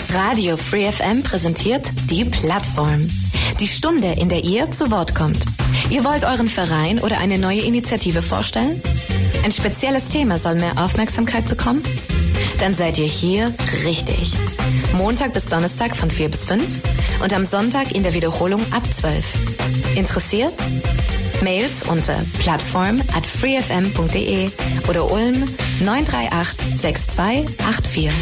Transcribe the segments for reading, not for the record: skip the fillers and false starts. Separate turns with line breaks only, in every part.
Radio Free FM präsentiert die Plattform. Die Stunde, in der ihr zu Wort kommt. Ihr wollt euren Verein oder eine neue Initiative vorstellen? Ein spezielles Thema soll mehr Aufmerksamkeit bekommen? Dann seid ihr hier richtig. Montag bis Donnerstag von 4 bis 5 und am Sonntag in der Wiederholung ab 12. Interessiert? Mails unter plattform@freefm.de oder Ulm 938 6284.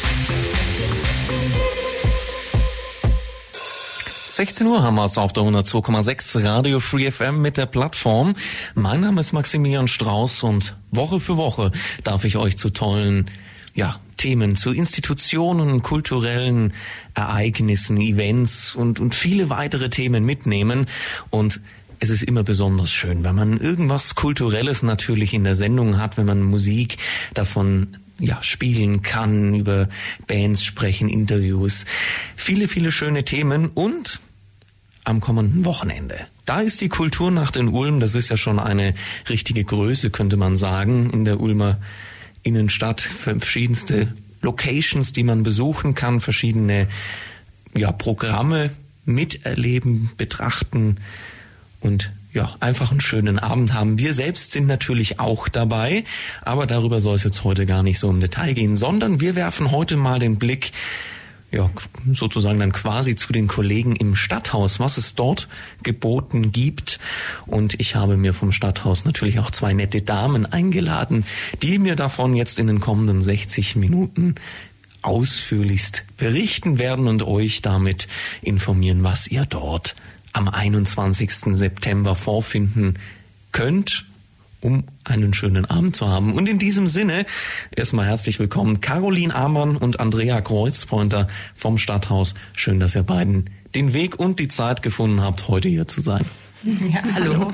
16 Uhr haben wir es auf der 102,6 Radio Free FM mit der Plattform. Mein Name ist Maximilian Strauß und Woche für Woche darf ich euch zu tollen Themen, zu Institutionen, kulturellen Ereignissen, Events und viele weitere Themen mitnehmen. Und es ist immer besonders schön, wenn man irgendwas Kulturelles natürlich in der Sendung hat, wenn man Musik davon spielen kann, über Bands sprechen, Interviews, viele, viele schöne Themen. Und am kommenden Wochenende, da ist die Kulturnacht in Ulm. Das ist ja schon eine richtige Größe, könnte man sagen, in der Ulmer Innenstadt. Verschiedenste Locations, die man besuchen kann, verschiedene Programme miterleben, betrachten und einfach einen schönen Abend haben. Wir selbst sind natürlich auch dabei, aber darüber soll es jetzt heute gar nicht so im Detail gehen, sondern wir werfen heute mal den Blick sozusagen dann quasi zu den Kollegen im Stadthaus, was es dort geboten gibt. Und ich habe mir vom Stadthaus natürlich auch 2 nette Damen eingeladen, die mir davon jetzt in den kommenden 60 Minuten ausführlichst berichten werden und euch damit informieren, was ihr dort am 21. September vorfinden könnt, um einen schönen Abend zu haben. Und in diesem Sinne erstmal herzlich willkommen Caroline Amann und Andrea Kreuzpointer vom Stadthaus. Schön, dass ihr beiden den Weg und die Zeit gefunden habt, heute hier zu sein.
Ja, hallo.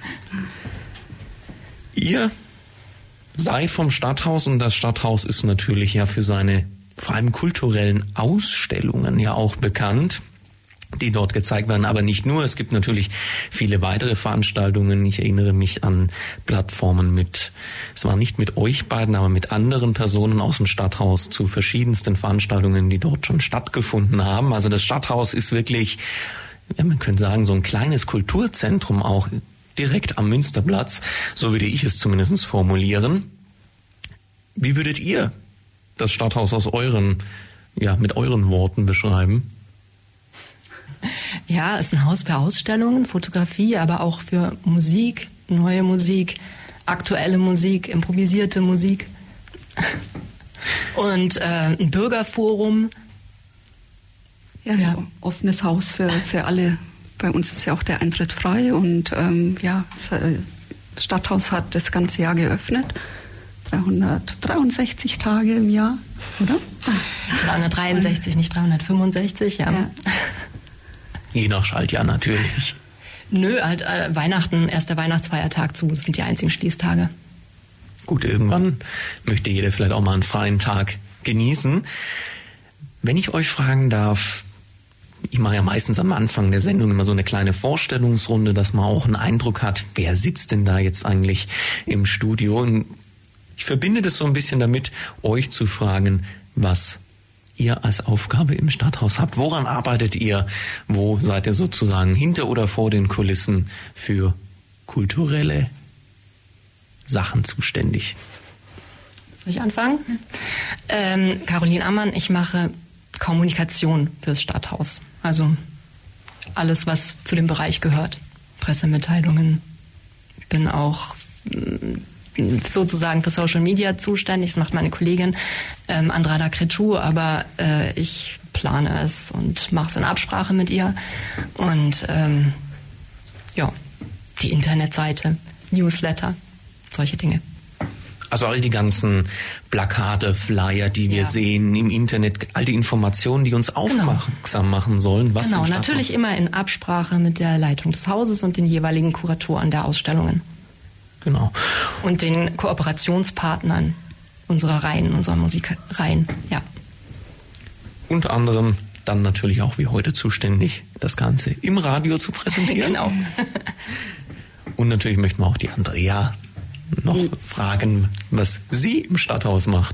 Ihr seid vom Stadthaus und das Stadthaus ist natürlich für seine vor allem kulturellen Ausstellungen auch bekannt, die dort gezeigt werden, aber nicht nur. Es gibt natürlich viele weitere Veranstaltungen. Ich erinnere mich an Plattformen es war nicht mit euch beiden, aber mit anderen Personen aus dem Stadthaus zu verschiedensten Veranstaltungen, die dort schon stattgefunden haben. Also das Stadthaus ist wirklich, man könnte sagen, so ein kleines Kulturzentrum auch direkt am Münsterplatz. So würde ich es zumindest formulieren. Wie würdet ihr das Stadthaus mit euren Worten beschreiben?
Ja, es ist ein Haus für Ausstellungen, Fotografie, aber auch für Musik, neue Musik, aktuelle Musik, improvisierte Musik und ein Bürgerforum.
Ja, offenes Haus für alle. Bei uns ist ja auch der Eintritt frei und das Stadthaus hat das ganze Jahr geöffnet. 363 Tage im Jahr, oder?
363, nicht 365, ja.
Je nach Schaltjahr natürlich.
Nö, halt Weihnachten, erst der Weihnachtsfeiertag zu. Das sind die einzigen Schließtage.
Gut, irgendwann möchte jeder vielleicht auch mal einen freien Tag genießen. Wenn ich euch fragen darf, ich mache ja meistens am Anfang der Sendung immer so eine kleine Vorstellungsrunde, dass man auch einen Eindruck hat, wer sitzt denn da jetzt eigentlich im Studio? Und ich verbinde das so ein bisschen damit, euch zu fragen, was ihr als Aufgabe im Stadthaus habt. Woran arbeitet ihr? Wo seid ihr sozusagen hinter oder vor den Kulissen für kulturelle Sachen zuständig?
Soll ich anfangen? Caroline Amann, ich mache Kommunikation fürs Stadthaus. Also alles, was zu dem Bereich gehört. Pressemitteilungen. Ich bin auch sozusagen für Social Media zuständig. Das macht meine Kollegin Andrada Cretu, aber ich plane es und mache es in Absprache mit ihr. Und die Internetseite, Newsletter, solche Dinge.
Also all die ganzen Plakate, Flyer, die wir sehen im Internet, all die Informationen, die uns aufmerksam machen sollen. Was
genau, natürlich immer in Absprache mit der Leitung des Hauses und den jeweiligen Kuratoren der Ausstellungen.
Genau.
Und den Kooperationspartnern unserer Musikreihen, ja.
Unter anderem dann natürlich auch wie heute zuständig, das Ganze im Radio zu präsentieren.
Genau.
Und natürlich möchten wir auch die Andrea noch fragen, was sie im Stadthaus macht.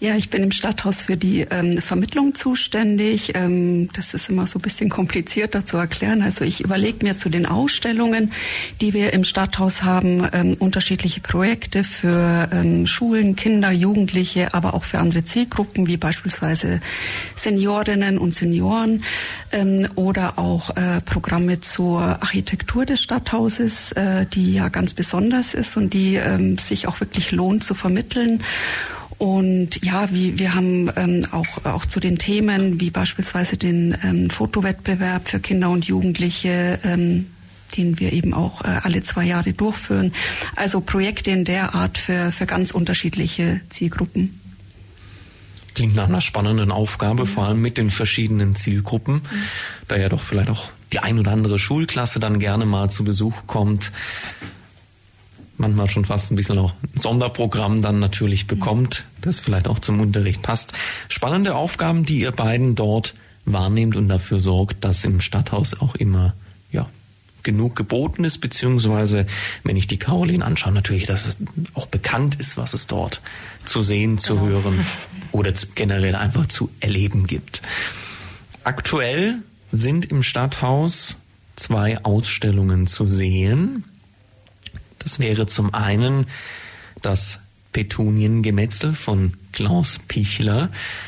Ja, ich bin im Stadthaus für die Vermittlung zuständig. Das ist immer so ein bisschen komplizierter zu erklären. Also ich überlege mir zu den Ausstellungen, die wir im Stadthaus haben, unterschiedliche Projekte für Schulen, Kinder, Jugendliche, aber auch für andere Zielgruppen, wie beispielsweise Seniorinnen und Senioren oder auch Programme zur Architektur des Stadthauses, die ja ganz besonders ist und die sich auch wirklich lohnt zu vermitteln. Und ja, wir haben auch zu den Themen wie beispielsweise den Fotowettbewerb für Kinder und Jugendliche, den wir eben auch alle 2 Jahre durchführen. Also Projekte in der Art für ganz unterschiedliche Zielgruppen.
Klingt nach einer spannenden Aufgabe, vor allem mit den verschiedenen Zielgruppen, da ja doch vielleicht auch die ein oder andere Schulklasse dann gerne mal zu Besuch kommt. Manchmal schon fast ein bisschen auch ein Sonderprogramm dann natürlich bekommt, das vielleicht auch zum Unterricht passt. Spannende Aufgaben, die ihr beiden dort wahrnehmt und dafür sorgt, dass im Stadthaus auch immer genug geboten ist, beziehungsweise, wenn ich die Caroline anschaue, natürlich, dass es auch bekannt ist, was es dort zu sehen, zu hören oder generell einfach zu erleben gibt. Aktuell sind im Stadthaus 2 Ausstellungen zu sehen. Das wäre zum einen das Petuniengemetzel von Klaus Pichler.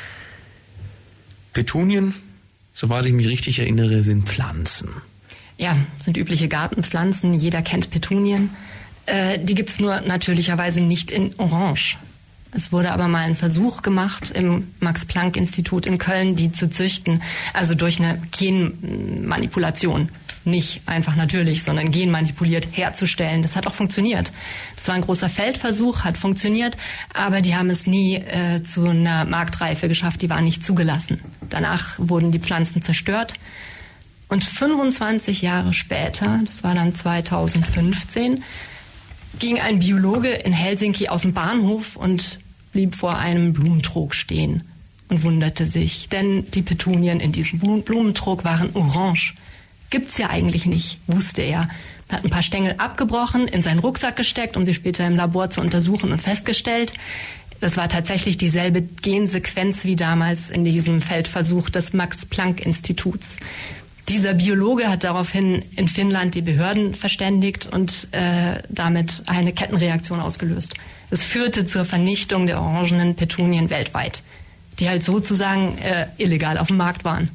Petunien, soweit ich mich richtig erinnere, sind Pflanzen.
Ja, sind übliche Gartenpflanzen. Jeder kennt Petunien. Die gibt's nur natürlicherweise nicht in Orange. Es wurde aber mal ein Versuch gemacht im Max-Planck-Institut in Köln, die zu züchten, also durch eine Genmanipulation. Nicht einfach natürlich, sondern genmanipuliert herzustellen. Das hat auch funktioniert. Das war ein großer Feldversuch, hat funktioniert, aber die haben es nie zu einer Marktreife geschafft, die waren nicht zugelassen. Danach wurden die Pflanzen zerstört und 25 Jahre später, das war dann 2015, ging ein Biologe in Helsinki aus dem Bahnhof und blieb vor einem Blumentrog stehen und wunderte sich, denn die Petunien in diesem Blumentrog waren orange. Gibt's ja eigentlich nicht, wusste er. Hat ein paar Stängel abgebrochen, in seinen Rucksack gesteckt, um sie später im Labor zu untersuchen und festgestellt, das war tatsächlich dieselbe Gensequenz wie damals in diesem Feldversuch des Max-Planck-Instituts. Dieser Biologe hat daraufhin in Finnland die Behörden verständigt und damit eine Kettenreaktion ausgelöst. Es führte zur Vernichtung der orangenen Petunien weltweit, die halt sozusagen illegal auf dem Markt waren.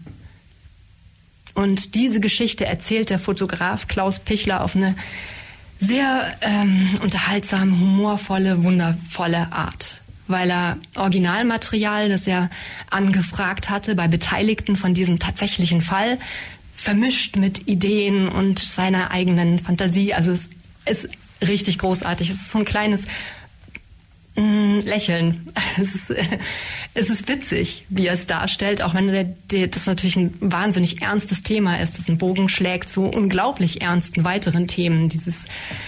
Und diese Geschichte erzählt der Fotograf Klaus Pichler auf eine sehr unterhaltsame, humorvolle, wundervolle Art. Weil er Originalmaterial, das er angefragt hatte bei Beteiligten von diesem tatsächlichen Fall, vermischt mit Ideen und seiner eigenen Fantasie. Also es ist richtig großartig. Es ist so ein kleines Lächeln. Es ist witzig, wie er es darstellt, auch wenn das natürlich ein wahnsinnig ernstes Thema ist, das einen Bogen schlägt zu unglaublich ernsten weiteren Themen, dieses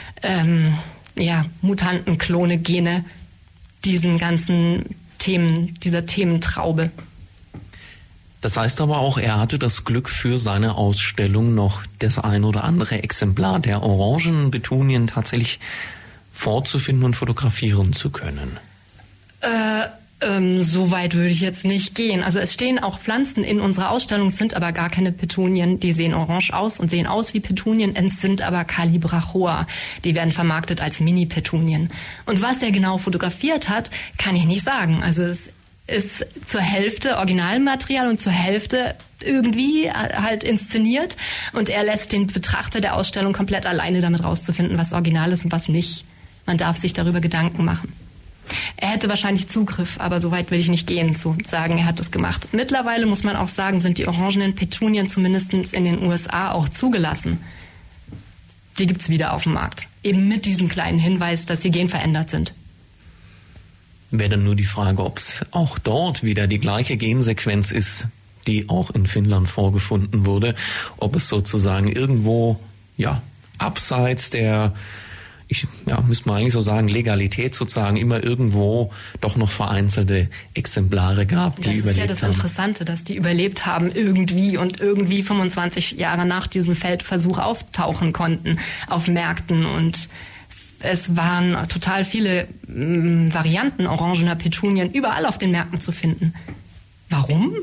Mutanten, Klone, Gene, diesen ganzen Themen, dieser Thementraube.
Das heißt aber auch, er hatte das Glück, für seine Ausstellung noch das ein oder andere Exemplar der orangen Petunien tatsächlich vorzufinden und fotografieren zu können.
So weit würde ich jetzt nicht gehen. Also es stehen auch Pflanzen in unserer Ausstellung, sind aber gar keine Petunien. Die sehen orange aus und sehen aus wie Petunien, es sind aber Calibrachoa. Die werden vermarktet als Mini-Petunien. Und was er genau fotografiert hat, kann ich nicht sagen. Also es ist zur Hälfte Originalmaterial und zur Hälfte irgendwie halt inszeniert. Und er lässt den Betrachter der Ausstellung komplett alleine damit rauszufinden, was original ist und was nicht. Man darf sich darüber Gedanken machen. Er hätte wahrscheinlich Zugriff, aber so weit will ich nicht gehen, zu sagen, er hat es gemacht. Mittlerweile muss man auch sagen, sind die orangenen Petunien zumindest in den USA auch zugelassen. Die gibt's wieder auf dem Markt. Eben mit diesem kleinen Hinweis, dass sie genverändert sind.
Wäre dann nur die Frage, ob es auch dort wieder die gleiche Gensequenz ist, die auch in Finnland vorgefunden wurde. Ob es sozusagen irgendwo, abseits der, müsste man eigentlich so sagen, Legalität sozusagen immer irgendwo doch noch vereinzelte Exemplare gab, die überlebt haben. Das ist ja das
Interessante, dass die überlebt haben irgendwie und irgendwie 25 Jahre nach diesem Feldversuch auftauchen konnten auf Märkten und Es waren total viele Varianten orangener Petunien überall auf den Märkten zu finden. Warum?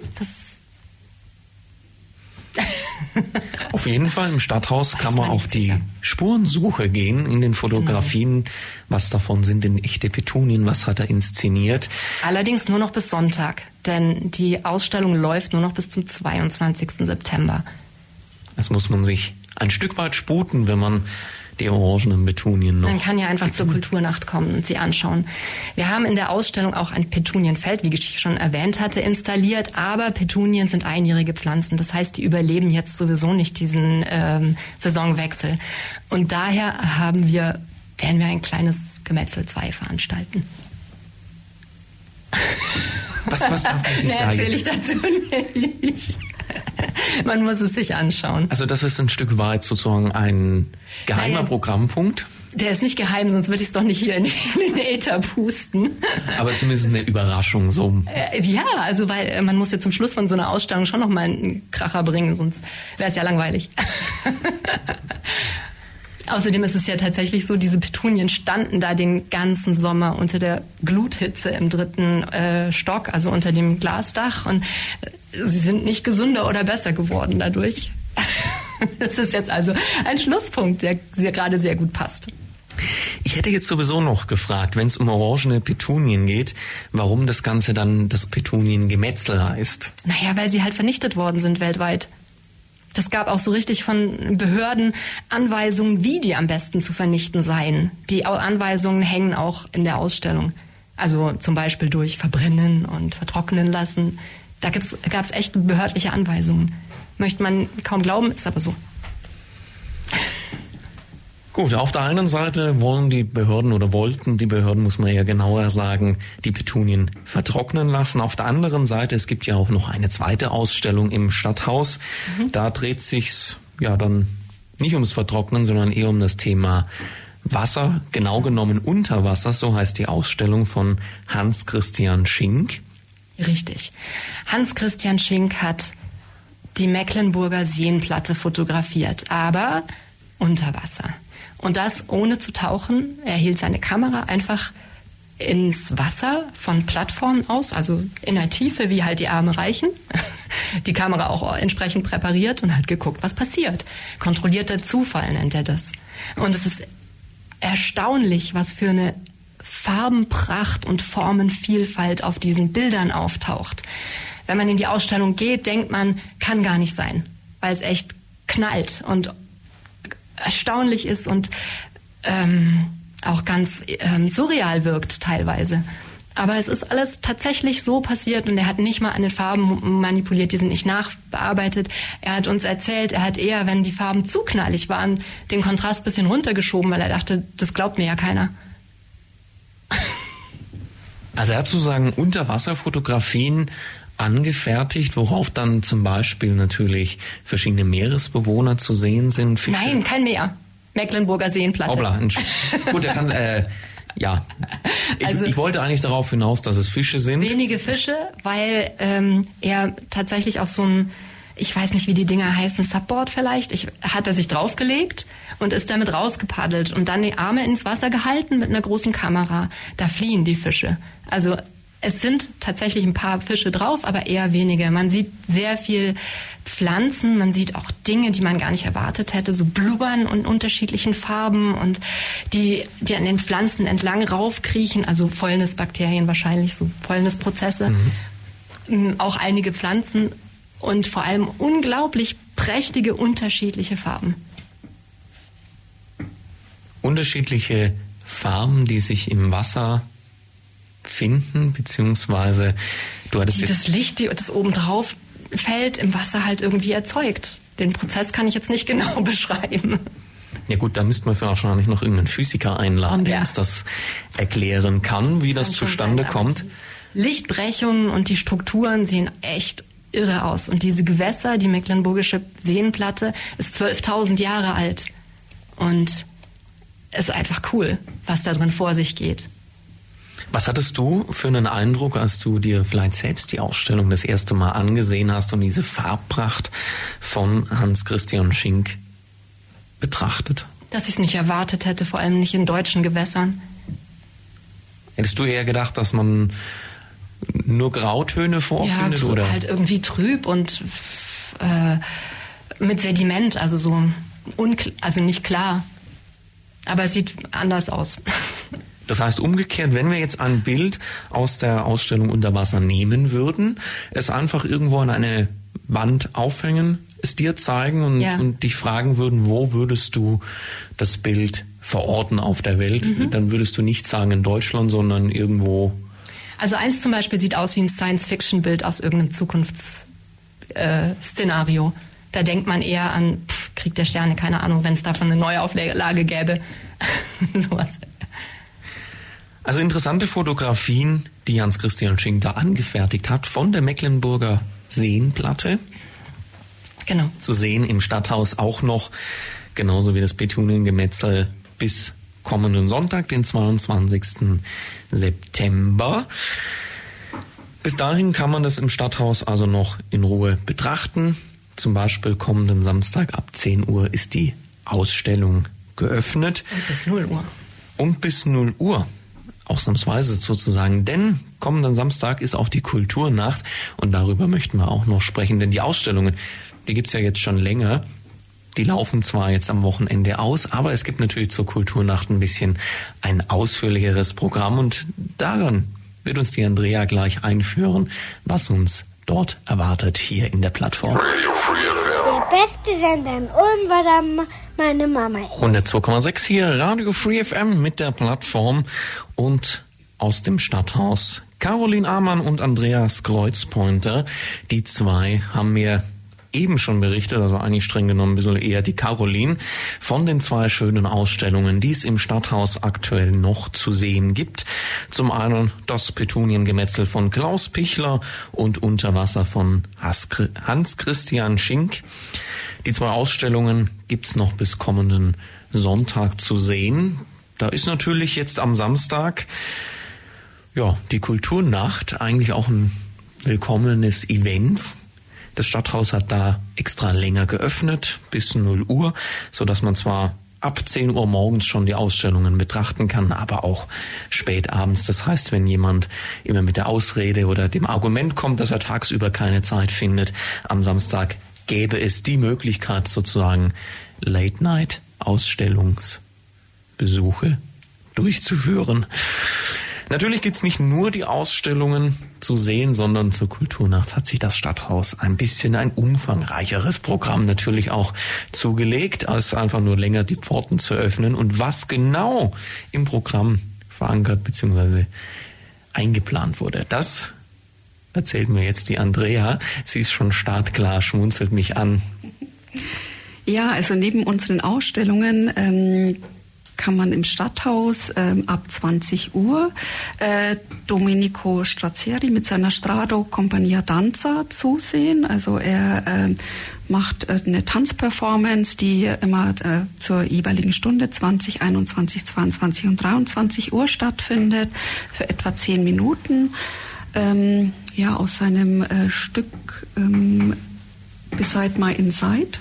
Auf jeden Fall im Stadthaus kann man auf die Spurensuche gehen in den Fotografien. Genau. Was davon sind denn echte Petunien? Was hat er inszeniert?
Allerdings nur noch bis Sonntag, denn die Ausstellung läuft nur noch bis zum 22. September.
Das muss man sich ein Stück weit sputen, wenn man die orangenen Petunien noch...
Man kann ja einfach zur Kulturnacht kommen und sie anschauen. Wir haben in der Ausstellung auch ein Petunienfeld, wie ich schon erwähnt hatte, installiert. Aber Petunien sind einjährige Pflanzen. Das heißt, die überleben jetzt sowieso nicht diesen Saisonwechsel. Und daher werden wir ein kleines Gemetzel 2 veranstalten.
Was darf man sich da
erzähle ich dazu nicht. Man muss es sich anschauen.
Also das ist ein Stück weit sozusagen ein geheimer Programmpunkt.
Der ist nicht geheim, sonst würde ich es doch nicht hier in den Äther pusten.
Aber zumindest eine Überraschung so.
Ja, also weil man muss ja zum Schluss von so einer Ausstellung schon noch mal einen Kracher bringen, sonst wäre es ja langweilig. Außerdem ist es ja tatsächlich so, diese Petunien standen da den ganzen Sommer unter der Gluthitze im 3. Stock, also unter dem Glasdach, und sie sind nicht gesünder oder besser geworden dadurch. Das ist jetzt also ein Schlusspunkt, der gerade sehr gut passt.
Ich hätte jetzt sowieso noch gefragt, wenn es um orangene Petunien geht, warum das Ganze dann das Petuniengemetzel heißt.
Naja, weil sie halt vernichtet worden sind weltweit. Das gab auch so richtig von Behörden Anweisungen, wie die am besten zu vernichten seien. Die Anweisungen hängen auch in der Ausstellung. Also zum Beispiel durch Verbrennen und Vertrocknen lassen. Da gab es echt behördliche Anweisungen. Möchte man kaum glauben, ist aber so.
Gut, auf der einen Seite wollten die Behörden, muss man ja genauer sagen, die Petunien vertrocknen lassen. Auf der anderen Seite, es gibt ja auch noch eine zweite Ausstellung im Stadthaus. Da dreht sich's ja dann nicht ums Vertrocknen, sondern eher um das Thema Wasser, genau genommen Unterwasser, so heißt die Ausstellung von Hans Christian Schink.
Richtig. Hans Christian Schink hat die Mecklenburger Seenplatte fotografiert, aber unter Wasser. Und das ohne zu tauchen. Er hielt seine Kamera einfach ins Wasser von Plattformen aus, also in der Tiefe, wie halt die Arme reichen. Die Kamera auch entsprechend präpariert und hat geguckt, was passiert. Kontrollierter Zufall nennt er das. Und es ist erstaunlich, was für eine Farbenpracht und Formenvielfalt auf diesen Bildern auftaucht. Wenn man in die Ausstellung geht, denkt man, kann gar nicht sein, weil es echt knallt und erstaunlich ist und auch ganz surreal wirkt teilweise. Aber es ist alles tatsächlich so passiert und er hat nicht mal an den Farben manipuliert, die sind nicht nachbearbeitet. Er hat uns erzählt, er hat eher, wenn die Farben zu knallig waren, den Kontrast ein bisschen runtergeschoben, weil er dachte, das glaubt mir ja keiner.
Also er hat sozusagen Unterwasserfotografien angefertigt, worauf dann zum Beispiel natürlich verschiedene Meeresbewohner zu sehen sind. Fische.
Nein, kein Meer. Mecklenburger Seenplatte.
Hoppla, gut, er kann, ja. Ich wollte eigentlich darauf hinaus, dass es Fische sind.
Wenige Fische, weil er tatsächlich auf so einem, ich weiß nicht, wie die Dinger heißen, Subboard vielleicht, hat er sich draufgelegt und ist damit rausgepaddelt und dann die Arme ins Wasser gehalten mit einer großen Kamera. Da fliehen die Fische. Also es sind tatsächlich ein paar Fische drauf, aber eher wenige. Man sieht sehr viel Pflanzen, man sieht auch Dinge, die man gar nicht erwartet hätte, so Blubbern und unterschiedlichen Farben und die an den Pflanzen entlang raufkriechen, also Fäulnisbakterien wahrscheinlich, so Fäulnisprozesse. Auch einige Pflanzen und vor allem unglaublich prächtige, unterschiedliche Farben.
Unterschiedliche Farben, die sich im Wasser finden, beziehungsweise du hattest
das Licht, das oben drauf fällt, im Wasser halt irgendwie erzeugt. Den Prozess kann ich jetzt nicht genau beschreiben.
Ja gut, da müsste man wahrscheinlich noch irgendeinen Physiker einladen, der uns das erklären kann, wie das zustande kommt.
Lichtbrechungen und die Strukturen sehen echt irre aus. Und diese Gewässer, die Mecklenburgische Seenplatte, ist 12.000 Jahre alt. Und es ist einfach cool, was da drin vor sich geht.
Was hattest du für einen Eindruck, als du dir vielleicht selbst die Ausstellung das erste Mal angesehen hast und diese Farbpracht von Hans Christian Schink betrachtet?
Dass ich es nicht erwartet hätte, vor allem nicht in deutschen Gewässern.
Hättest du eher gedacht, dass man nur Grautöne vorfindet?
Ja,
oder?
Halt irgendwie trüb und mit Sediment, also so also nicht klar. Aber es sieht anders aus.
Das heißt umgekehrt, wenn wir jetzt ein Bild aus der Ausstellung Unter Wasser nehmen würden, es einfach irgendwo an eine Wand aufhängen, es dir zeigen und dich fragen würden, wo würdest du das Bild verorten auf der Welt, dann würdest du nicht sagen in Deutschland, sondern irgendwo.
Also eins zum Beispiel sieht aus wie ein Science-Fiction-Bild aus irgendeinem Zukunftsszenario. Da denkt man eher an Krieg der Sterne, keine Ahnung, wenn es davon eine Neuauflage gäbe. Sowas.
Also interessante Fotografien, die Hans-Christian Schink da angefertigt hat von der Mecklenburger Seenplatte.
Genau.
Zu sehen im Stadthaus auch noch, genauso wie das Petuniengemetzel, bis kommenden Sonntag, den 22. September. Bis dahin kann man das im Stadthaus also noch in Ruhe betrachten. Zum Beispiel kommenden Samstag ab 10 Uhr ist die Ausstellung geöffnet.
Und bis 0 Uhr.
Und bis 0 Uhr. Ausnahmsweise sozusagen, denn kommenden Samstag ist auch die Kulturnacht und darüber möchten wir auch noch sprechen, denn die Ausstellungen, die gibt's ja jetzt schon länger, die laufen zwar jetzt am Wochenende aus, aber es gibt natürlich zur Kulturnacht ein bisschen ein ausführlicheres Programm und daran wird uns die Andrea gleich einführen, was uns dort erwartet hier in der Plattform.
Der beste Sender in Ulm war dann meine Mama.
102,6 hier, Radio Free FM mit der Plattform und aus dem Stadthaus. Caroline Amann und Andreas Kreuzpointer, die zwei haben mir eben schon berichtet, also eigentlich streng genommen ein bisschen eher die Caroline, von den zwei schönen Ausstellungen, die es im Stadthaus aktuell noch zu sehen gibt. Zum einen das Petuniengemetzel von Klaus Pichler und Unter Wasser von Hans-Christian Schink. Die zwei Ausstellungen gibt's noch bis kommenden Sonntag zu sehen. Da ist natürlich jetzt am Samstag die Kulturnacht eigentlich auch ein willkommenes Event. Das Stadthaus hat da extra länger geöffnet, bis 0 Uhr, sodass man zwar ab 10 Uhr morgens schon die Ausstellungen betrachten kann, aber auch spät abends. Das heißt, wenn jemand immer mit der Ausrede oder dem Argument kommt, dass er tagsüber keine Zeit findet, am Samstag gäbe es die Möglichkeit, sozusagen Late-Night-Ausstellungsbesuche durchzuführen. Natürlich gibt's nicht nur die Ausstellungen zu sehen, sondern zur Kulturnacht hat sich das Stadthaus ein bisschen ein umfangreicheres Programm natürlich auch zugelegt, als einfach nur länger die Pforten zu öffnen. Und was genau im Programm verankert bzw. eingeplant wurde, das erzählt mir jetzt die Andrea. Sie ist schon startklar, schmunzelt mich an.
Ja, also neben unseren Ausstellungen kann man im Stadthaus ab 20 Uhr Domenico Strazzeri mit seiner Strado Compagnia Danza zusehen. Also er macht eine Tanzperformance, die immer zur jeweiligen Stunde 20, 21, 22 und 23 Uhr stattfindet, für etwa 10 Minuten. Aus seinem Stück Beside My Inside.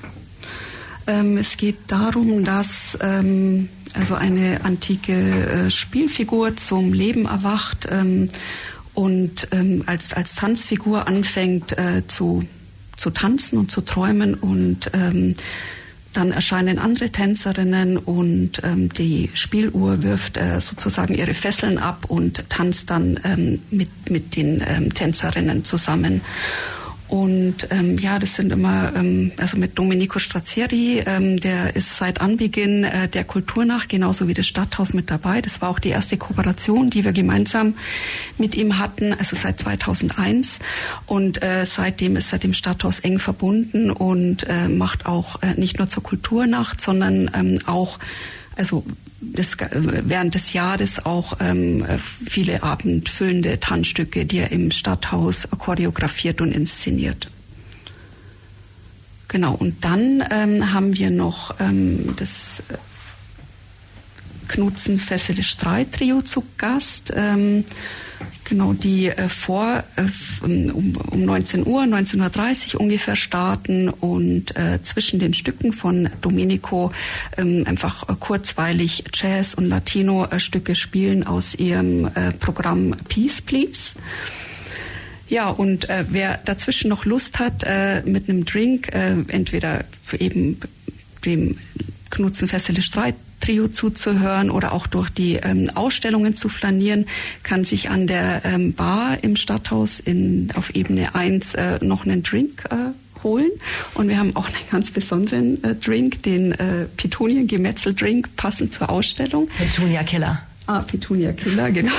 Es geht darum, dass also eine antike Spielfigur zum Leben erwacht und als Tanzfigur anfängt zu tanzen und zu träumen und dann erscheinen andere Tänzerinnen und die Spieluhr wirft sozusagen ihre Fesseln ab und tanzt dann mit den Tänzerinnen zusammen. Und das sind immer, also mit Domenico Strazzeri, der ist seit Anbeginn der Kulturnacht genauso wie das Stadthaus mit dabei. Das war auch die erste Kooperation, die wir gemeinsam mit ihm hatten, also seit 2001. Und seitdem ist er dem Stadthaus eng verbunden und macht auch nicht nur zur Kulturnacht, sondern auch, also während des Jahres auch viele abendfüllende Tanzstücke, die er im Stadthaus choreografiert und inszeniert. Genau, und dann haben wir noch das Knutzen Fessele Streit Trio zu Gast. Genau, die um 19 Uhr, 19.30 Uhr ungefähr starten und zwischen den Stücken von Domenico einfach kurzweilig Jazz- und Latino-Stücke spielen aus ihrem Programm Peace Please. Ja, und wer dazwischen noch Lust hat, mit einem Drink entweder eben dem Knutzen Fessele Streit Trio zuzuhören oder auch durch die Ausstellungen zu flanieren, kann sich an der Bar im Stadthaus auf Ebene 1 noch einen Drink holen. Und wir haben auch einen ganz besonderen Drink, den Petunien-Gemetzel-Drink, passend zur Ausstellung.
Petunia Killer.
Petunia Killer, genau.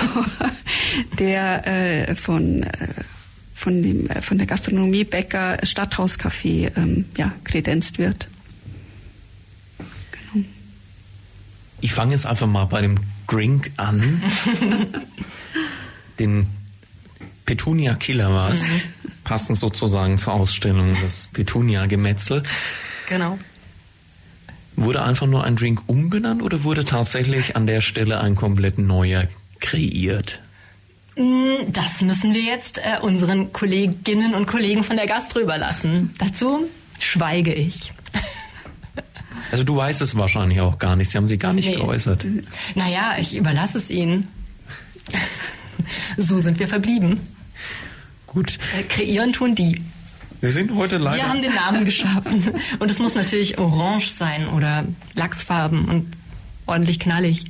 Der von der Gastronomie Bäcker Stadthauscafé kredenzt wird.
Ich fange jetzt einfach mal bei dem Drink an. Den Petunia Killer war es. Passend sozusagen zur Ausstellung, das Petunia Gemetzel.
Genau.
Wurde einfach nur ein Drink umbenannt oder wurde tatsächlich an der Stelle ein komplett neuer kreiert?
Das müssen wir jetzt unseren Kolleginnen und Kollegen von der Gastro überlassen. Dazu schweige ich.
Also du weißt es wahrscheinlich auch gar nicht. Sie haben sich gar nicht geäußert.
Naja, ich überlasse es Ihnen. So sind wir verblieben.
Gut.
Kreieren tun die.
Wir sind heute leider...
Wir haben den Namen geschaffen. Und es muss natürlich orange sein oder Lachsfarben und ordentlich knallig.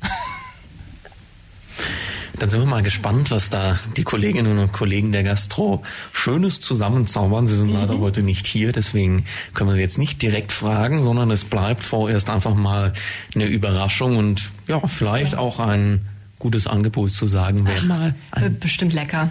Dann sind wir mal gespannt, was da die Kolleginnen und Kollegen der Gastro Schönes zusammenzaubern. Sie sind leider heute nicht hier, deswegen können wir sie jetzt nicht direkt fragen, sondern es bleibt vorerst einfach mal eine Überraschung und ja, vielleicht auch ein gutes Angebot zu sagen, wer mal...
Bestimmt lecker.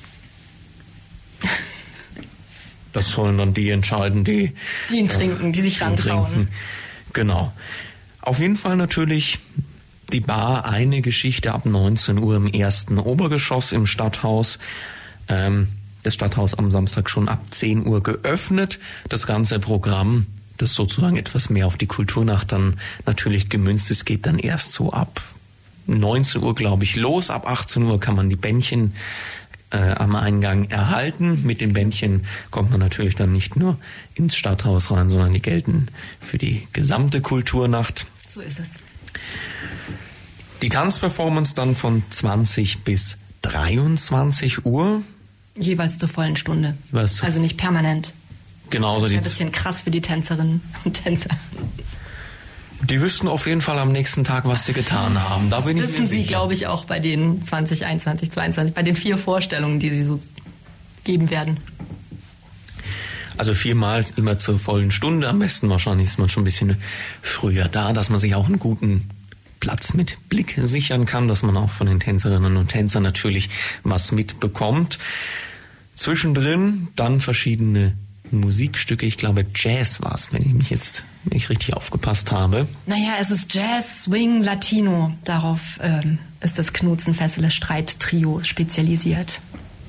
Das sollen dann die entscheiden, die
ihn trinken, die sich rantrauen.
Genau. Auf jeden Fall natürlich... Die Bar, eine Geschichte ab 19 Uhr im ersten Obergeschoss im Stadthaus. Das Stadthaus am Samstag schon ab 10 Uhr geöffnet. Das ganze Programm, das sozusagen etwas mehr auf die Kulturnacht dann natürlich gemünzt ist, geht dann erst so ab 19 Uhr, glaube ich, los. Ab 18 Uhr kann man die Bändchen am Eingang erhalten. Mit den Bändchen kommt man natürlich dann nicht nur ins Stadthaus rein, sondern die gelten für die gesamte Kulturnacht.
So ist es.
Die Tanzperformance dann von 20 bis 23 Uhr.
Jeweils zur vollen Stunde. Also nicht permanent.
Genauso.
Das ist ein bisschen krass für die Tänzerinnen und Tänzer.
Die wüssten auf jeden Fall am nächsten Tag, was sie getan haben. Da bin ich mir sicher.
Das wissen sie, glaube ich, auch bei den 2021, 22, bei den 4 Vorstellungen, die sie so geben werden.
Also 4-mal immer zur vollen Stunde. Am besten wahrscheinlich ist man schon ein bisschen früher da, dass man sich auch einen guten Platz mit Blick sichern kann, dass man auch von den Tänzerinnen und Tänzern natürlich was mitbekommt. Zwischendrin dann verschiedene Musikstücke. Ich glaube, Jazz war es, wenn ich richtig aufgepasst habe.
Naja, es ist Jazz, Swing, Latino. Darauf ist das Knutzen Fessele Streit Trio spezialisiert.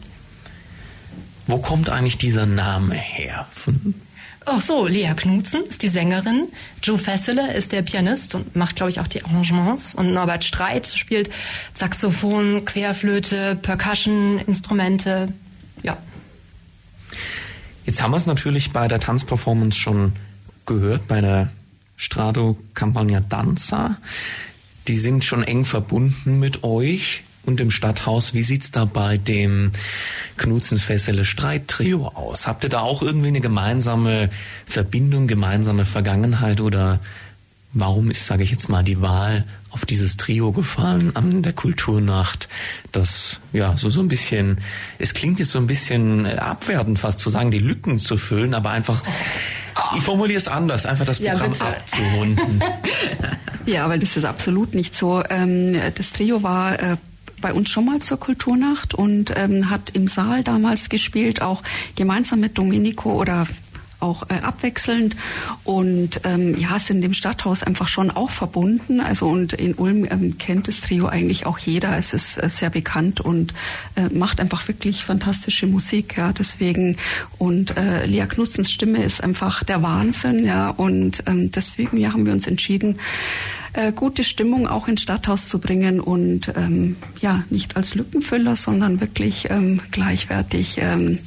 Wo kommt eigentlich dieser Name her?
Ach so, Lea Knutzen ist die Sängerin, Joe Fessele ist der Pianist und macht, glaube ich, auch die Arrangements und Norbert Streit spielt Saxophon, Querflöte, Percussion, Instrumente, ja.
Jetzt haben wir es natürlich bei der Tanzperformance schon gehört, bei der Strado Campagna Danza. Die sind schon eng verbunden mit euch und dem Stadthaus. Wie sieht's da bei dem Knutzen Fessele Streit Trio aus? Habt ihr da auch irgendwie eine gemeinsame Verbindung, gemeinsame Vergangenheit oder warum ist, sage ich jetzt mal, die Wahl auf dieses Trio gefallen an der Kulturnacht? Das, ja, so ein bisschen, es klingt jetzt so ein bisschen abwertend fast zu sagen, die Lücken zu füllen, aber einfach, ich formuliere es anders, einfach das Programm abzurunden.
Ja, weil das ist absolut nicht so. Das Trio war bei uns schon mal zur Kulturnacht und hat im Saal damals gespielt, auch gemeinsam mit Domenico oder auch abwechselnd und sind im Stadthaus einfach schon auch verbunden. Also und in Ulm kennt das Trio eigentlich auch jeder. Es ist sehr bekannt und macht einfach wirklich fantastische Musik. Ja, deswegen und Lea Knutzens Stimme ist einfach der Wahnsinn. Ja, und deswegen haben wir uns entschieden, gute Stimmung auch ins Stadthaus zu bringen und nicht als Lückenfüller, sondern wirklich gleichwertig,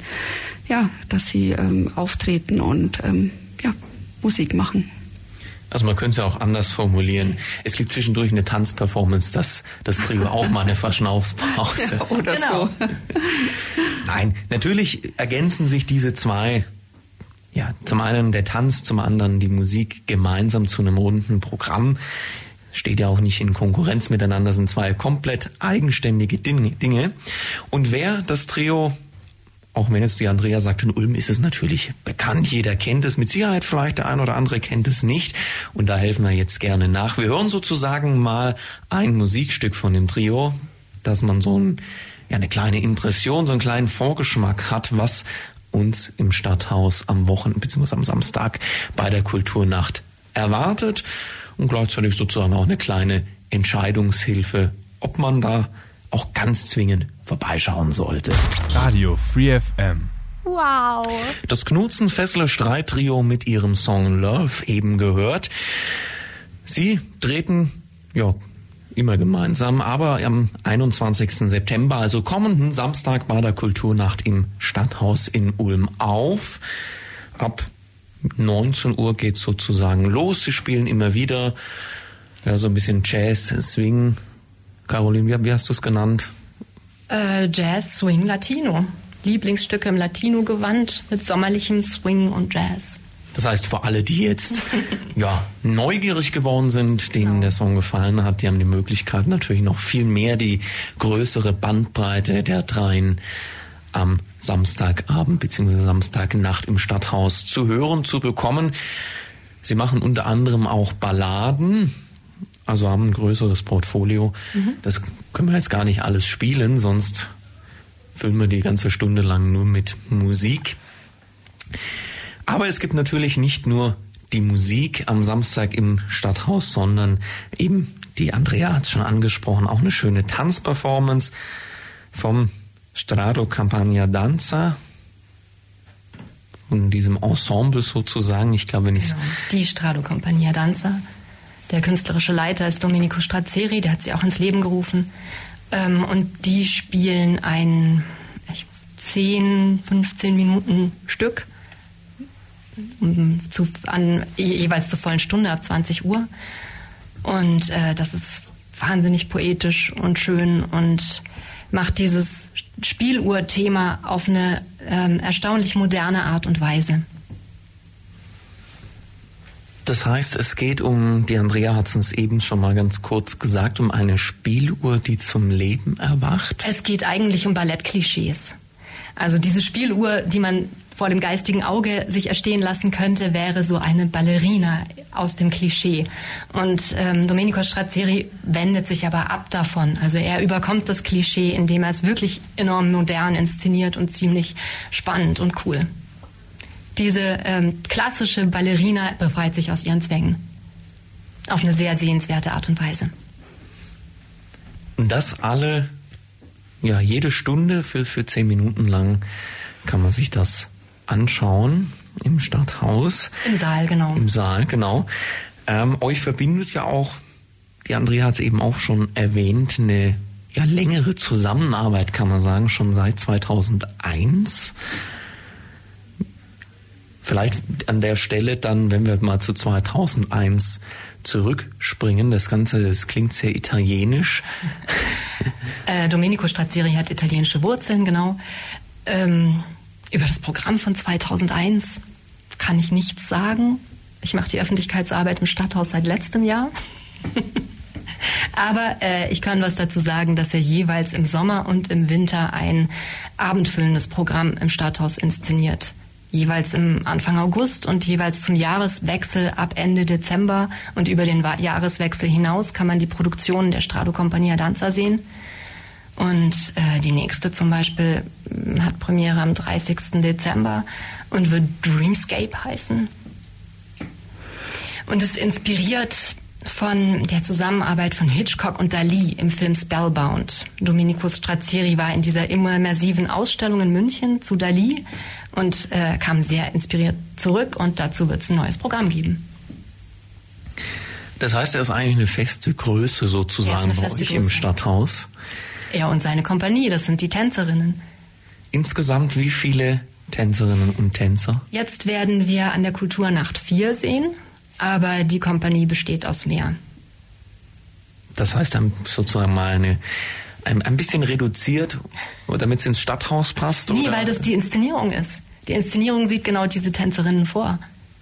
dass sie auftreten und Musik machen.
Also man könnte es ja auch anders formulieren. Es gibt zwischendurch eine Tanzperformance, dass das Trio auch mal eine Verschnaufspause.
Ja, oder genau. So.
Nein, natürlich ergänzen sich diese zwei. Ja, zum einen der Tanz, zum anderen die Musik gemeinsam zu einem runden Programm. Steht ja auch nicht in Konkurrenz miteinander, sind zwei komplett eigenständige Dinge. Und wer das Trio, auch wenn jetzt die Andrea sagt, in Ulm ist es natürlich bekannt, jeder kennt es, mit Sicherheit vielleicht der ein oder andere kennt es nicht und da helfen wir jetzt gerne nach. Wir hören sozusagen mal ein Musikstück von dem Trio, dass man so eine kleine Impression, so einen kleinen Vorgeschmack hat, was uns im Stadthaus am Wochenende bzw. am Samstag bei der Kulturnacht erwartet und gleichzeitig sozusagen auch eine kleine Entscheidungshilfe, ob man da auch ganz zwingend vorbeischauen sollte.
Radio Free FM.
Wow.
Das Knutzen-Fessler-Streit-Trio mit ihrem Song Love eben gehört. Sie treten, immer gemeinsam, aber am 21. September, also kommenden Samstag bei der Kulturnacht im Stadthaus in Ulm auf. Ab 19 Uhr geht's sozusagen los. Sie spielen immer wieder so ein bisschen Jazz, Swing. Caroline, wie hast du es genannt?
Jazz, Swing, Latino. Lieblingsstücke im Latino-Gewand mit sommerlichem Swing und Jazz.
Das heißt, für alle, die jetzt neugierig geworden sind, denen der Song gefallen hat, die haben die Möglichkeit natürlich noch viel mehr die größere Bandbreite der Dreien am Samstagabend bzw. Samstagnacht im Stadthaus zu hören, zu bekommen. Sie machen unter anderem auch Balladen, also haben ein größeres Portfolio. Das können wir jetzt gar nicht alles spielen, sonst füllen wir die ganze Stunde lang nur mit Musik. Aber es gibt natürlich nicht nur die Musik am Samstag im Stadthaus, sondern eben, die Andrea hat es schon angesprochen, auch eine schöne Tanzperformance vom Strado Campagna Danza, von diesem Ensemble sozusagen. Ich glaube, wenn ich
Die Strado Campagna Danza. Der künstlerische Leiter ist Domenico Strazzeri, der hat sie auch ins Leben gerufen. Und die spielen ein 10, 15 Minuten Stück, jeweils zur vollen Stunde ab 20 Uhr. Und das ist wahnsinnig poetisch und schön und macht dieses Spieluhr-Thema auf eine erstaunlich moderne Art und Weise.
Das heißt, es geht die Andrea hat es uns eben schon mal ganz kurz gesagt, um eine Spieluhr, die zum Leben erwacht.
Es geht eigentlich um Ballettklischees. Also diese Spieluhr, die man vor dem geistigen Auge sich erstehen lassen könnte, wäre so eine Ballerina aus dem Klischee. Und Domenico Strazzeri wendet sich aber ab davon. Also er überkommt das Klischee, indem er es wirklich enorm modern inszeniert und ziemlich spannend und cool. Diese klassische Ballerina befreit sich aus ihren Zwängen. Auf eine sehr sehenswerte Art und Weise.
Und das alle, jede Stunde für 10 Minuten lang kann man sich das anschauen im Stadthaus.
Im Saal, genau.
Im Saal, genau. Euch verbindet ja auch, die Andrea hat es eben auch schon erwähnt, eine längere Zusammenarbeit, kann man sagen, schon seit 2001. Vielleicht an der Stelle dann, wenn wir mal zu 2001 zurückspringen, das klingt sehr italienisch.
Domenico Strazzeri hat italienische Wurzeln, genau. Über das Programm von 2001 kann ich nichts sagen. Ich mache die Öffentlichkeitsarbeit im Stadthaus seit letztem Jahr. Aber ich kann was dazu sagen, dass er jeweils im Sommer und im Winter ein abendfüllendes Programm im Stadthaus inszeniert. Jeweils im Anfang August und jeweils zum Jahreswechsel ab Ende Dezember und über den Jahreswechsel hinaus kann man die Produktionen der Strado Campagna Danza sehen. Und die nächste zum Beispiel hat Premiere am 30. Dezember und wird Dreamscape heißen. Und ist inspiriert von der Zusammenarbeit von Hitchcock und Dali im Film Spellbound. Domenico Strazzeri war in dieser immersiven Ausstellung in München zu Dali und kam sehr inspiriert zurück und dazu wird es ein neues Programm geben.
Das heißt, er ist eigentlich eine feste Größe sozusagen bei euch im Stadthaus.
Er und seine Kompanie, das sind die Tänzerinnen.
Insgesamt wie viele Tänzerinnen und Tänzer?
Jetzt werden wir an der Kulturnacht 4 sehen, aber die Kompanie besteht aus mehr.
Das heißt dann sozusagen mal ein bisschen reduziert, damit es ins Stadthaus passt?
Nee,
oder?
weil das die Inszenierung ist. Die Inszenierung sieht genau diese Tänzerinnen vor.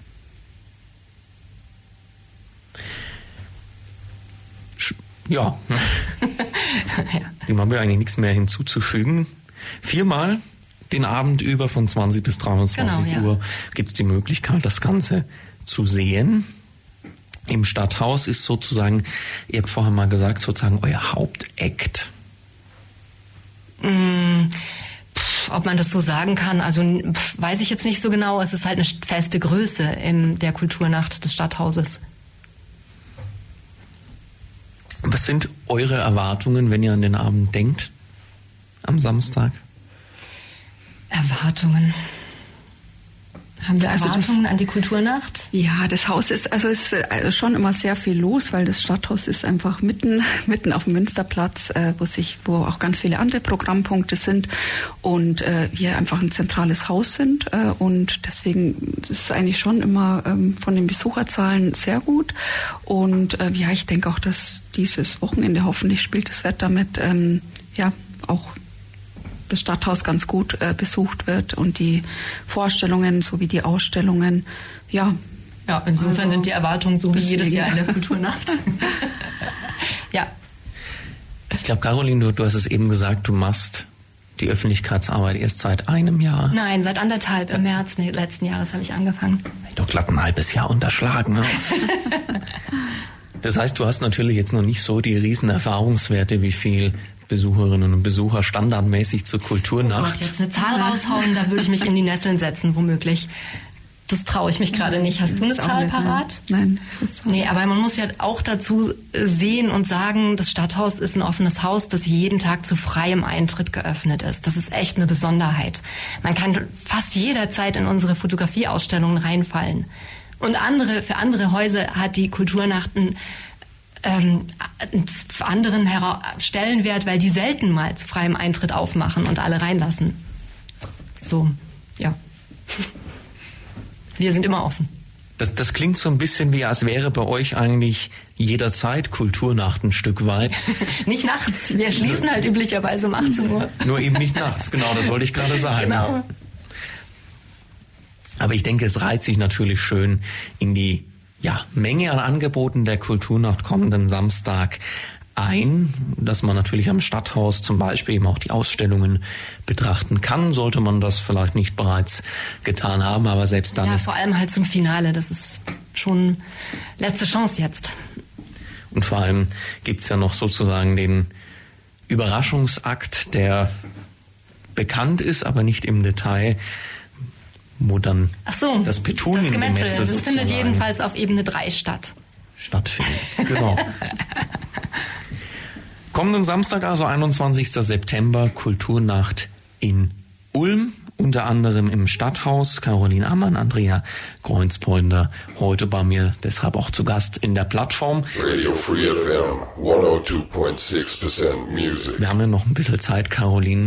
Ja. Dem haben wir eigentlich nichts mehr hinzuzufügen. 4-mal den Abend über von 20 bis 23 Uhr gibt es die Möglichkeit, das Ganze zu sehen. Im Stadthaus ist sozusagen, ihr habt vorher mal gesagt, sozusagen euer Hauptakt.
Ob man das so sagen kann, also weiß ich jetzt nicht so genau. Es ist halt eine feste Größe in der Kulturnacht des Stadthauses.
Was sind eure Erwartungen, wenn ihr an den Abend denkt, am Samstag?
Erwartungen. Haben wir Erwartungen an die Kulturnacht?
Ja, das Haus ist schon immer sehr viel los, weil das Stadthaus ist einfach mitten auf dem Münsterplatz, wo auch ganz viele andere Programmpunkte sind und wir einfach ein zentrales Haus sind und deswegen ist es eigentlich schon immer von den Besucherzahlen sehr gut und ich denke auch, dass dieses Wochenende hoffentlich spielt das Wetter mit auch das Stadthaus ganz gut besucht wird und die Vorstellungen sowie die Ausstellungen, ja.
Ja, insofern sind die Erwartungen so wie jedes Jahr in der Kulturnacht. Ja.
Ich glaube, Caroline, du hast es eben gesagt, du machst die Öffentlichkeitsarbeit erst seit einem Jahr.
Nein, seit 1,5 im März letzten Jahres habe ich angefangen.
Doch glatt ein halbes Jahr unterschlagen. Ne? Das heißt, du hast natürlich jetzt noch nicht so die riesen Erfahrungswerte, wie viel Besucherinnen und Besucher standardmäßig zur Kulturnacht.
Oh Gott, jetzt eine Zahl raushauen, da würde ich mich in die Nesseln setzen, womöglich. Das traue ich mich gerade nicht. Hast du eine Zahl parat?
Nein.
Nee, aber man muss ja auch dazu sehen und sagen, das Stadthaus ist ein offenes Haus, das jeden Tag zu freiem Eintritt geöffnet ist. Das ist echt eine Besonderheit. Man kann fast jederzeit in unsere Fotografieausstellungen reinfallen. Und für andere Häuser hat die Kulturnacht einen anderen Stellenwert, weil die selten mal zu freiem Eintritt aufmachen und alle reinlassen. So, ja. Wir sind immer offen.
Das klingt so ein bisschen wie, als wäre bei euch eigentlich jederzeit Kulturnacht ein Stück weit.
Nicht nachts. Wir schließen halt üblicherweise um 18 Uhr.
Nur eben nicht nachts, genau, das wollte ich gerade sagen.
Genau.
Aber ich denke, es reiht sich natürlich schön in die Menge an Angeboten der Kulturnacht kommenden Samstag ein, dass man natürlich am Stadthaus zum Beispiel eben auch die Ausstellungen betrachten kann, sollte man das vielleicht nicht bereits getan haben, aber selbst dann
vor allem halt zum Finale, das ist schon letzte Chance jetzt.
Und vor allem gibt's ja noch sozusagen den Überraschungsakt, der bekannt ist, aber nicht im Detail, wo dann das Petuniengemetzel
das findet jedenfalls auf Ebene 3 stattfindet.
Genau. Kommenden Samstag, also 21. September, Kulturnacht in Ulm, unter anderem im Stadthaus. Caroline Ammann, Andrea Kreuzpointer, heute bei mir, deshalb auch zu Gast in der Plattform.
Radio Free FM, 102.6% Music.
Wir haben ja noch ein bisschen Zeit, Caroline.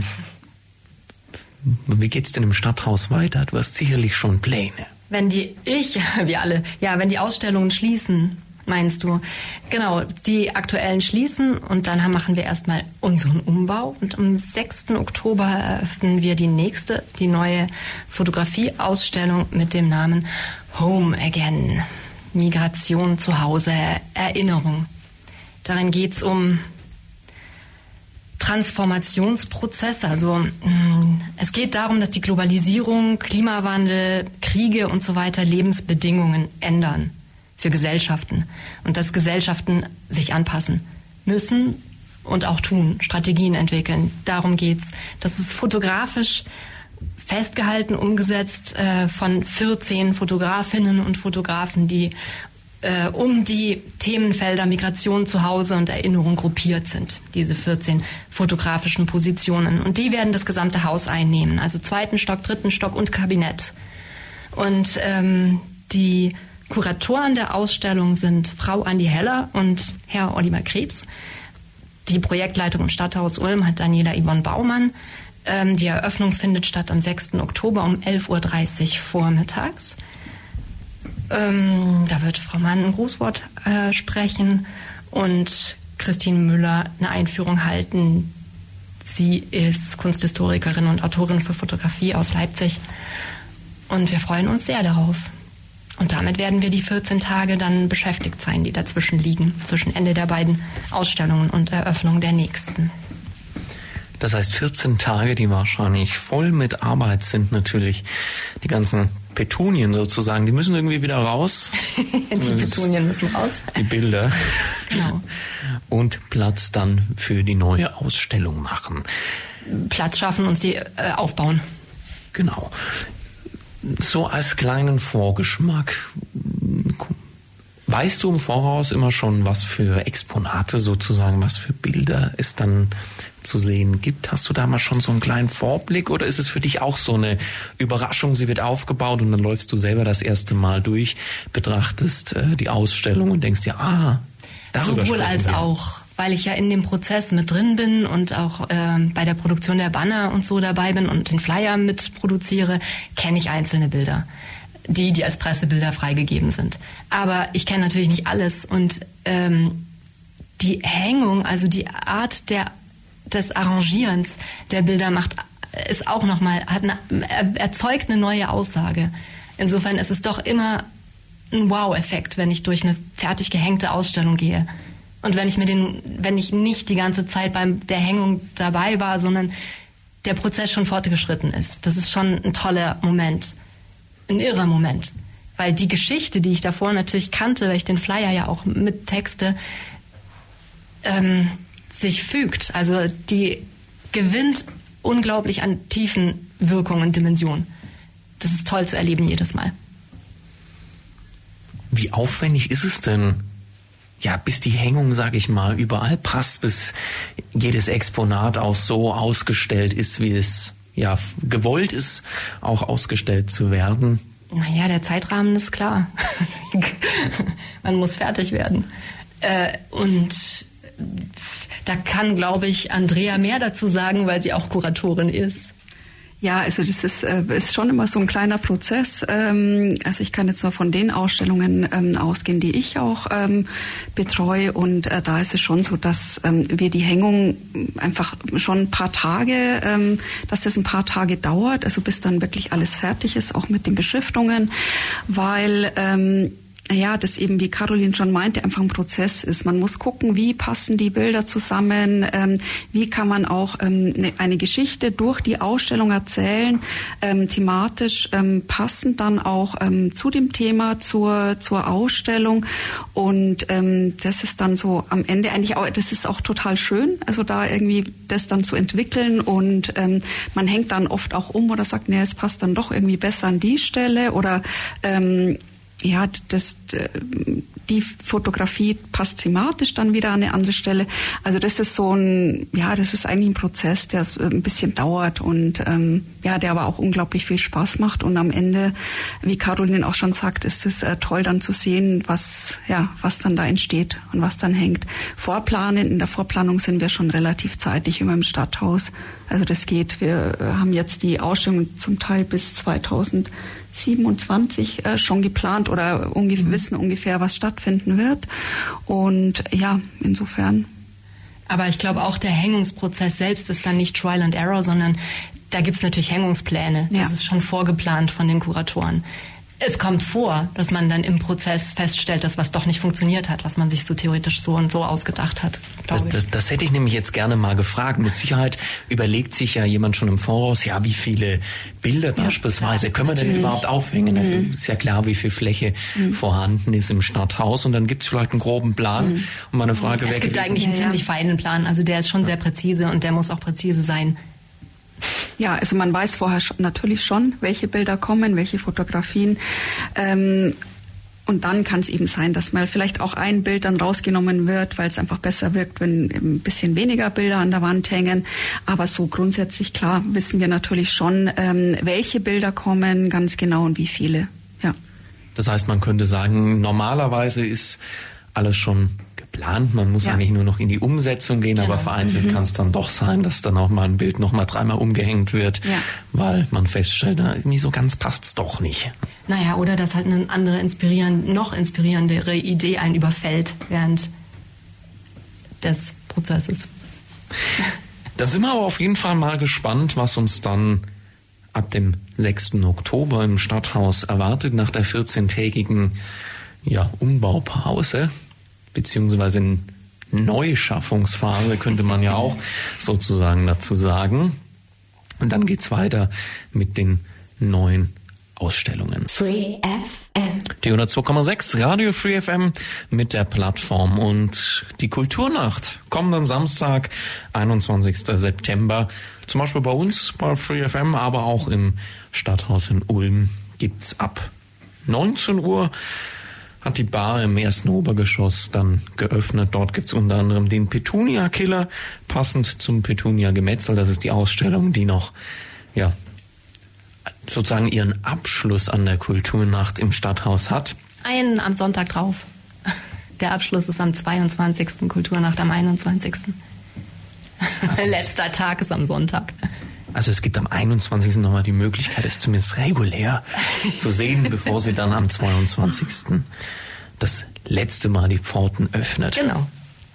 Wie geht's denn im Stadthaus weiter? Du hast sicherlich schon Pläne.
Wenn die Ausstellungen schließen, meinst du? Genau, die aktuellen schließen und dann machen wir erstmal unseren Umbau und am 6. Oktober eröffnen wir die neue Fotografieausstellung mit dem Namen Home Again. Migration, Zuhause, Erinnerung. Darin geht's um Transformationsprozesse. Also es geht darum, dass die Globalisierung, Klimawandel, Kriege und so weiter Lebensbedingungen ändern für Gesellschaften und dass Gesellschaften sich anpassen müssen und auch tun, Strategien entwickeln. Darum geht's. Das ist fotografisch festgehalten, umgesetzt von 14 Fotografinnen und Fotografen, die um die Themenfelder Migration, Zuhause und Erinnerung gruppiert sind, diese 14 fotografischen Positionen. Und die werden das gesamte Haus einnehmen, also 2. Stock, 3. Stock und Kabinett. Und die Kuratoren der Ausstellung sind Frau Andi Heller und Herr Oliver Krebs. Die Projektleitung im Stadthaus Ulm hat Daniela Yvonne Baumann. Die Eröffnung findet statt am 6. Oktober um 11.30 Uhr vormittags. Da wird Frau Mann ein Grußwort sprechen und Christine Müller eine Einführung halten. Sie ist Kunsthistorikerin und Autorin für Fotografie aus Leipzig. Und wir freuen uns sehr darauf. Und damit werden wir die 14 Tage dann beschäftigt sein, die dazwischen liegen, zwischen Ende der beiden Ausstellungen und Eröffnung der nächsten.
Das heißt 14 Tage, die wahrscheinlich voll mit Arbeit sind natürlich. Die ganzen Petunien sozusagen, die müssen irgendwie wieder raus.
Die Petunien müssen raus.
Die Bilder.
Genau.
Und Platz dann für die neue Ausstellung machen.
Platz schaffen und sie aufbauen.
Genau. So als kleinen Vorgeschmack, weißt du im Voraus immer schon, was für Exponate sozusagen, was für Bilder es dann zu sehen gibt? Hast du da mal schon so einen kleinen Vorblick oder ist es für dich auch so eine Überraschung, sie wird aufgebaut und dann läufst du selber das erste Mal durch, betrachtest die Ausstellung und denkst dir, darüber
sowohl als
wir.
auch, weil ich ja in dem Prozess mit drin bin und auch bei der Produktion der Banner und so dabei bin und den Flyer mitproduziere, kenne ich einzelne Bilder, die als Pressebilder freigegeben sind. Aber ich kenne natürlich nicht alles und die Hängung, also die Art des Arrangierens der Bilder ist auch nochmal, erzeugt eine neue Aussage. Insofern ist es doch immer ein Wow-Effekt, wenn ich durch eine fertig gehängte Ausstellung gehe. Und wenn ich nicht die ganze Zeit bei der Hängung dabei war, sondern der Prozess schon fortgeschritten ist. Das ist schon ein toller Moment. Ein irrer Moment. Weil die Geschichte, die ich davor natürlich kannte, weil ich den Flyer ja auch mit texte, sich fügt. Also die gewinnt unglaublich an tiefen Wirkungen und Dimensionen. Das ist toll zu erleben jedes Mal.
Wie aufwendig ist es denn, bis die Hängung, sage ich mal, überall passt, bis jedes Exponat auch so ausgestellt ist, wie es gewollt ist, auch ausgestellt zu werden?
Naja, der Zeitrahmen ist klar. Man muss fertig werden. Und da kann, glaube ich, Andrea mehr dazu sagen, weil sie auch Kuratorin ist.
Ja, also das ist schon immer so ein kleiner Prozess. Also ich kann jetzt nur von den Ausstellungen ausgehen, die ich auch betreue. Und da ist es schon so, dass wir die Hängung einfach schon ein paar Tage, dass das ein paar Tage dauert, also bis dann wirklich alles fertig ist, auch mit den Beschriftungen, weil das eben, wie Caroline schon meinte, einfach ein Prozess ist. Man muss gucken, wie passen die Bilder zusammen, wie kann man auch eine Geschichte durch die Ausstellung erzählen, thematisch passend dann auch zu dem Thema, zur Ausstellung. Und das ist dann so am Ende eigentlich auch, das ist auch total schön, also da irgendwie das dann zu entwickeln und man hängt dann oft auch um oder sagt, es passt dann doch irgendwie besser an die Stelle oder die Fotografie passt thematisch dann wieder an eine andere Stelle. Also das ist das ist eigentlich ein Prozess, der ein bisschen dauert und der aber auch unglaublich viel Spaß macht. Und am Ende, wie Caroline auch schon sagt, ist es toll dann zu sehen, was dann da entsteht und was dann hängt. In der Vorplanung sind wir schon relativ zeitig immer im Stadthaus. Also das geht. Wir haben jetzt die Ausstellung zum Teil bis 2027 schon geplant oder wissen ungefähr, was stattfinden wird. Und insofern.
Aber ich glaube auch, der Hängungsprozess selbst ist dann nicht Trial and Error, sondern da gibt es natürlich Hängungspläne. Ja. Das ist schon vorgeplant von den Kuratoren. Es kommt vor, dass man dann im Prozess feststellt, dass was doch nicht funktioniert hat, was man sich so theoretisch so und so ausgedacht hat.
Das hätte ich nämlich jetzt gerne mal gefragt. Mit Sicherheit überlegt sich ja jemand schon im Voraus, wie viele Bilder beispielsweise können wir denn überhaupt aufhängen? Also ist ja klar, wie viel Fläche vorhanden ist im Stadthaus und dann gibt es vielleicht einen groben Plan. Und meine Frage wäre,
es gibt eigentlich einen ziemlich feinen Plan, also der ist schon sehr präzise und der muss auch präzise sein.
Ja, also man weiß vorher natürlich schon, welche Bilder kommen, welche Fotografien. Und dann kann es eben sein, dass mal vielleicht auch ein Bild dann rausgenommen wird, weil es einfach besser wirkt, wenn ein bisschen weniger Bilder an der Wand hängen. Aber so grundsätzlich, klar, wissen wir natürlich schon, welche Bilder kommen, ganz genau und wie viele. Ja.
Das heißt, man könnte sagen, normalerweise ist alles schon geplant. Man muss eigentlich nur noch in die Umsetzung gehen, aber vereinzelt kann es dann doch sein, dass dann auch mal ein Bild noch mal 3-mal umgehängt wird, weil man feststellt, irgendwie so ganz passt's doch nicht.
Naja, oder dass halt eine andere noch inspirierendere Idee einen überfällt während des Prozesses.
Da sind wir aber auf jeden Fall mal gespannt, was uns dann ab dem 6. Oktober im Stadthaus erwartet, nach der 14-tägigen Umbaupause, beziehungsweise Neuschaffungsphase, könnte man ja auch sozusagen dazu sagen. Und dann geht's weiter mit den neuen Ausstellungen.
Free FM.
Die 102,6 Radio Free FM mit der Plattform und die Kulturnacht kommenden Samstag, 21. September. Zum Beispiel bei uns bei Free FM, aber auch im Stadthaus in Ulm gibt's ab 19 Uhr hat die Bar im ersten Obergeschoss dann geöffnet. Dort gibt's unter anderem den Petunia Killer, passend zum Petunia Gemetzel. Das ist die Ausstellung, die noch sozusagen ihren Abschluss an der Kulturnacht im Stadthaus hat.
Einen am Sonntag drauf. Der Abschluss ist am 22. Kulturnacht am 21. Also letzter Tag ist am Sonntag.
Also es gibt am 21. nochmal die Möglichkeit, es zumindest regulär zu sehen, bevor sie dann am 22. das letzte Mal die Pforten öffnet.
Genau.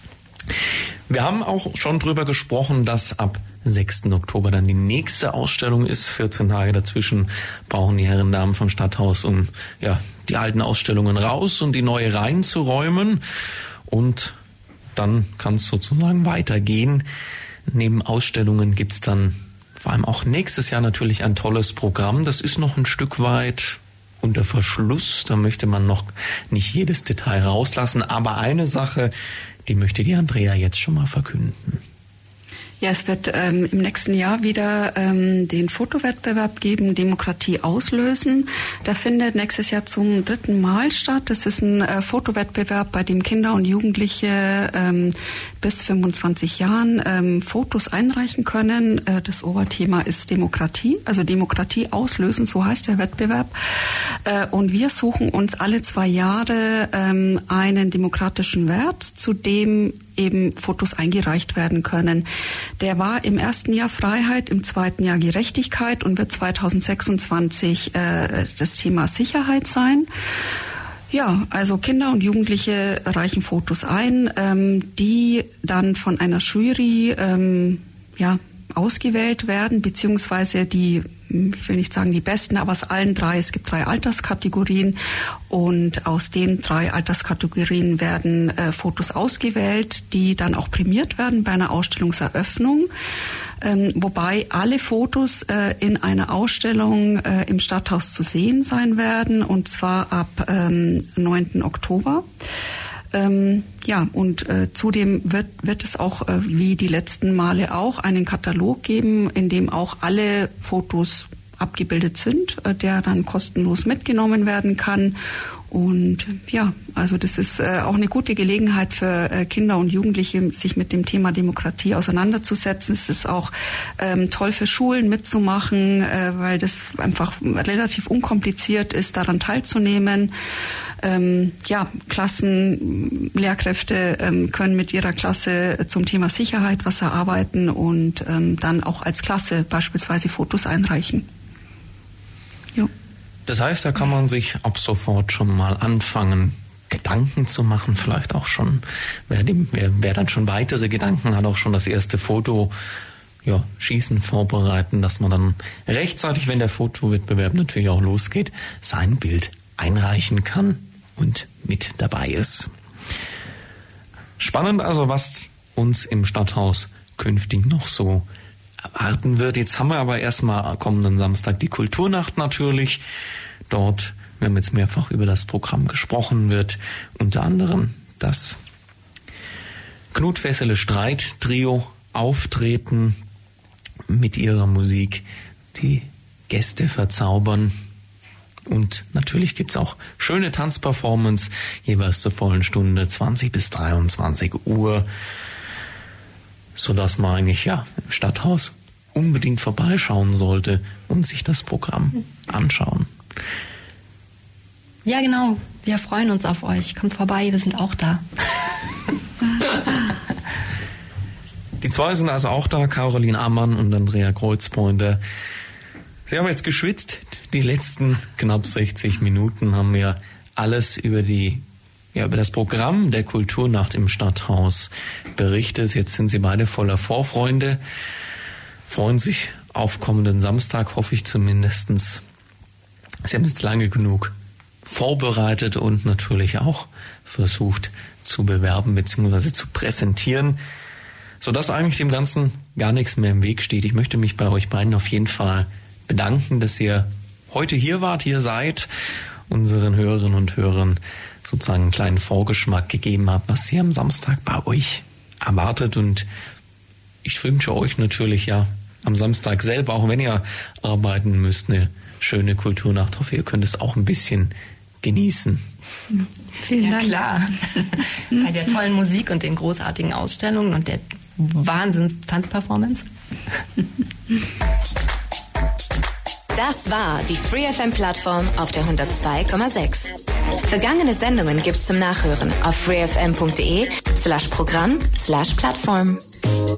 Wir haben auch schon drüber gesprochen, dass ab 6. Oktober dann die nächste Ausstellung ist. 14 Tage dazwischen brauchen die Herren Damen vom Stadthaus, um die alten Ausstellungen raus und die neue reinzuräumen. Und dann kann es sozusagen weitergehen. Neben Ausstellungen gibt's dann vor allem auch nächstes Jahr natürlich ein tolles Programm. Das ist noch ein Stück weit unter Verschluss. Da möchte man noch nicht jedes Detail rauslassen. Aber eine Sache, die möchte die Andrea jetzt schon mal verkünden.
Ja, es wird im nächsten Jahr wieder den Fotowettbewerb geben, Demokratie auslösen. Der findet nächstes Jahr zum 3. Mal statt. Das ist ein Fotowettbewerb, bei dem Kinder und Jugendliche bis 25 Jahren Fotos einreichen können. Das Oberthema ist Demokratie, also Demokratie auslösen, so heißt der Wettbewerb. Und wir suchen uns alle 2 Jahre einen demokratischen Wert, zu dem eben Fotos eingereicht werden können. Der war im ersten Jahr Freiheit, im zweiten Jahr Gerechtigkeit und wird 2026 das Thema Sicherheit sein. Ja, also Kinder und Jugendliche reichen Fotos ein, die dann von einer Jury ausgewählt werden, beziehungsweise die, ich will nicht sagen die besten, aber aus allen 3, es gibt 3 Alterskategorien und aus den 3 Alterskategorien werden Fotos ausgewählt, die dann auch prämiert werden bei einer Ausstellungseröffnung, wobei alle Fotos in einer Ausstellung im Stadthaus zu sehen sein werden, und zwar ab 9. Oktober. Zudem wird es auch, wie die letzten Male auch, einen Katalog geben, in dem auch alle Fotos abgebildet sind, der dann kostenlos mitgenommen werden kann. Und also das ist auch eine gute Gelegenheit für Kinder und Jugendliche, sich mit dem Thema Demokratie auseinanderzusetzen. Es ist auch toll für Schulen mitzumachen, weil das einfach relativ unkompliziert ist, daran teilzunehmen. Lehrkräfte können mit ihrer Klasse zum Thema Sicherheit was erarbeiten und dann auch als Klasse beispielsweise Fotos einreichen. Jo.
Das heißt, da kann man sich ab sofort schon mal anfangen, Gedanken zu machen, vielleicht auch schon, wer dann schon weitere Gedanken hat, auch schon das erste Foto schießen, vorbereiten, dass man dann rechtzeitig, wenn der Fotowettbewerb natürlich auch losgeht, sein Bild einreichen kann und mit dabei ist. Spannend also, was uns im Stadthaus künftig noch so erwarten wird. Jetzt haben wir aber erstmal kommenden Samstag die Kulturnacht natürlich. Dort, wir haben jetzt mehrfach über das Programm gesprochen, wird unter anderem das Knut Wessele Streit Trio auftreten, mit ihrer Musik die Gäste verzaubern. Und natürlich gibt's auch schöne Tanzperformance, jeweils zur vollen Stunde, 20 bis 23 Uhr, sodass man eigentlich im Stadthaus unbedingt vorbeischauen sollte und sich das Programm anschauen.
Ja, genau. Wir freuen uns auf euch. Kommt vorbei, wir sind auch da.
Die zwei sind also auch da, Caroline Ammann und Andrea Kreuzpointer. Sie haben jetzt geschwitzt. Die letzten knapp 60 Minuten haben wir alles über das Programm der Kulturnacht im Stadthaus berichtet. Jetzt sind Sie beide voller Vorfreude, freuen sich auf kommenden Samstag, hoffe ich zumindestens. Sie haben jetzt lange genug vorbereitet und natürlich auch versucht zu bewerben bzw. zu präsentieren, sodass eigentlich dem Ganzen gar nichts mehr im Weg steht. Ich möchte mich bei euch beiden auf jeden Fall bedanken, dass ihr heute hier wart, hier seid, unseren Hörerinnen und Hörern sozusagen einen kleinen Vorgeschmack gegeben habt, was sie am Samstag bei euch erwartet. Und ich wünsche euch natürlich am Samstag selber, auch wenn ihr arbeiten müsst, eine schöne Kulturnacht. Ich hoffe, ihr könnt es auch ein bisschen genießen.
Vielen Dank. Klar. Bei der tollen Musik und den großartigen Ausstellungen und der Wahnsinns-Tanzperformance.
Das war die FreeFM-Plattform auf der 102,6. Vergangene Sendungen gibt's zum Nachhören auf freefm.de/Programm/Plattform.